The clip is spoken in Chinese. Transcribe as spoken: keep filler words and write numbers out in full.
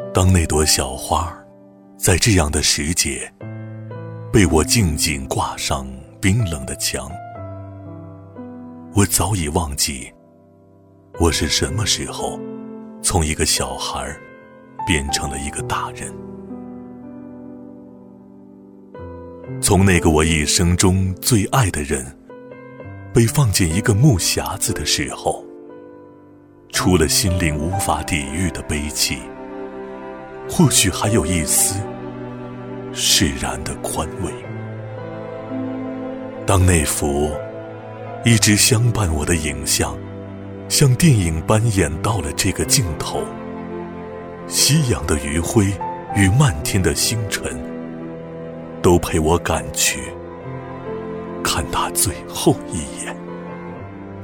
当那朵小花在这样的时节被我静静挂上冰冷的墙，我早已忘记我是什么时候从一个小孩变成了一个大人。从那个我一生中最爱的人被放进一个木匣子的时候，除了心灵无法抵御的悲戚，或许还有一丝释然的宽慰。当那幅一直相伴我的影像像电影般演到了这个镜头，夕阳的余晖与漫天的星辰都陪我赶去看他最后一眼。